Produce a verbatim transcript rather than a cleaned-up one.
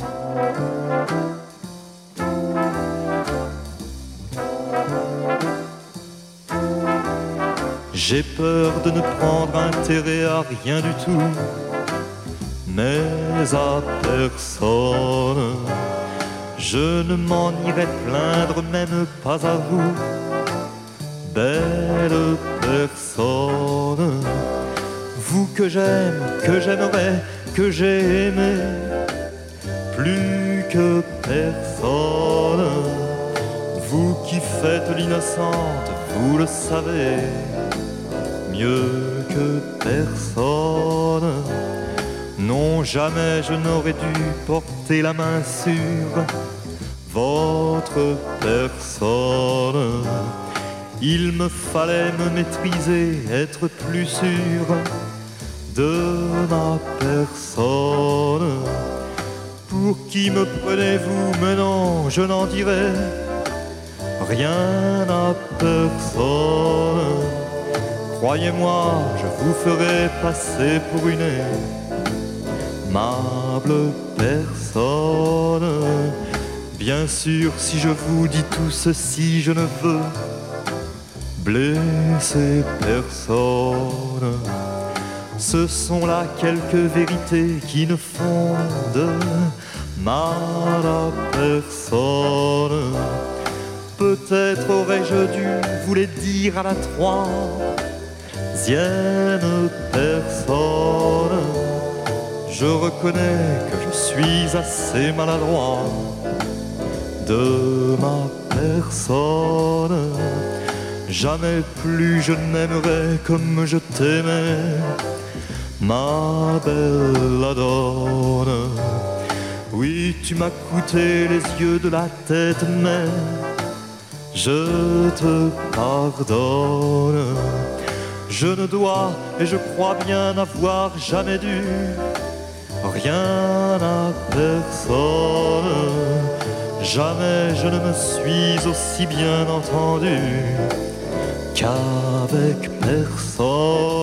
J'ai peur de ne prendre intérêt à rien du tout, mais à personne. Je ne m'en irai plaindre, même pas à vous, belle personne. Vous que j'aime, que j'aimerais, que j'ai aimé, plus que personne. Vous qui faites l'innocente, vous le savez, mieux que personne. Non, jamais je n'aurais dû porter la main sur votre personne. Il me fallait me maîtriser, être plus sûr de ma personne. Pour qui me prenez-vous? Mais non, je n'en dirai rien à personne. Croyez-moi, je vous ferai passer pour une aimable personne. Bien sûr, si je vous dis tout ceci, je ne veux blesser personne. Ce sont là quelques vérités qui ne font de mal à personne. Peut-être aurais-je dû vous les dire à la troisième personne. Je reconnais que je suis assez maladroit de ma personne. Jamais plus je n'aimerai comme je t'aimais, ma belle adonne. Oui, tu m'as coûté les yeux de la tête, mais je te pardonne. Je ne dois, et je crois bien n'avoir jamais dû rien à personne. Jamais je ne me suis aussi bien entendu qu'avec personne.